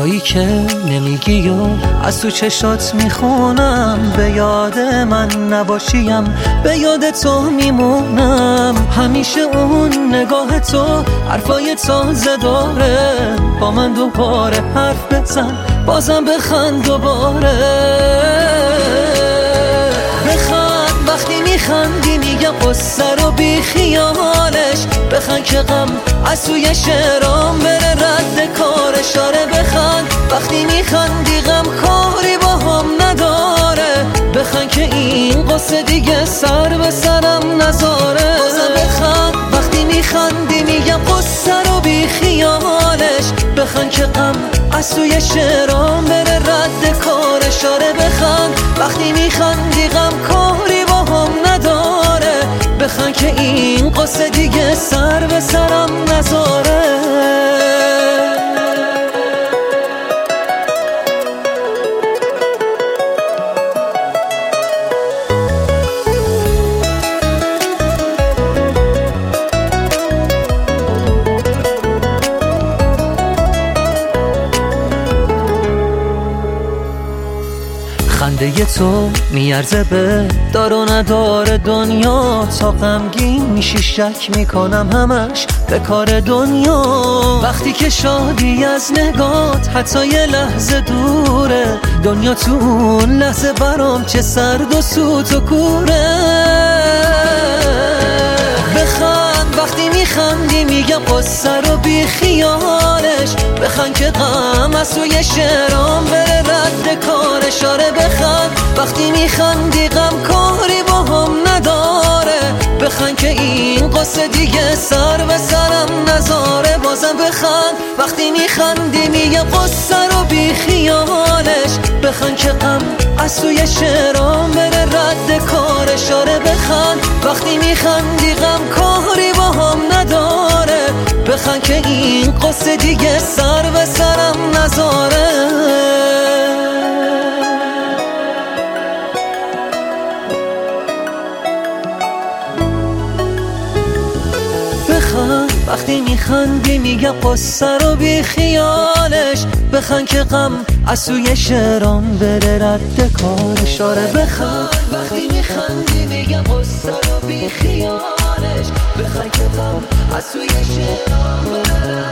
چیزایی که نمیگی و از تو چشات میخونم، به یاد من نباشیم به یاد تو میمونم. همیشه اون نگاه تو حرفای تازه داره، با من دوباره حرف بزن بازم بخند دوباره. بخند وقتی میخندی میگم قصه رو بی خیالش، بخند که غم از توی شعرام بره رد کارش. آره بخند وقتی میخندی غم کاری با هم نداره، بخند که این قصه دیگه سر به سرم نذاره. بازم بخند وقتی میخندی میگم قصه رو بی خیالش، بخند که غم از توی شعرام بره رد کارش. آره بخند وقتی میخندی غم کاری با هم نداره، بخند که این قصه دیگه سر به سرم نذاره. خنده تو میارزه به دار و ندار دنیا، تا غمگین میشی شک میکنم همش به کار دنیا. وقتی که شادی از نگات حتی یه لحظه دوره، دنیا تو اون لحظه برام چه سرد و سوت و کوره. بخند وقتی میخندی میگم قصه رو بی خیالش، بخند که غم از توی شعرام بره رد کارش. آره بخند وقتی میخندی غم کاری با هم نداره، بخند که این قصه دیگه سر به سرم نذاره. بازم بخند وقتی میخندی میگم قصه رو بی خیالش، بخند که غم از توی شعرام بره رد کارش. آره بخند وقتی میخندی غم کاری با هم نداره، بخند که این قصه دیگه سر به سرم نذاره. وقتی میخندی میگم قصه رو بی خیالش، بخند که غم از توی شعرام بره رد کارش. آره بخند وقتی میخندی میگم قصه رو بی خیالش، بخند که غم از توی شعرام بره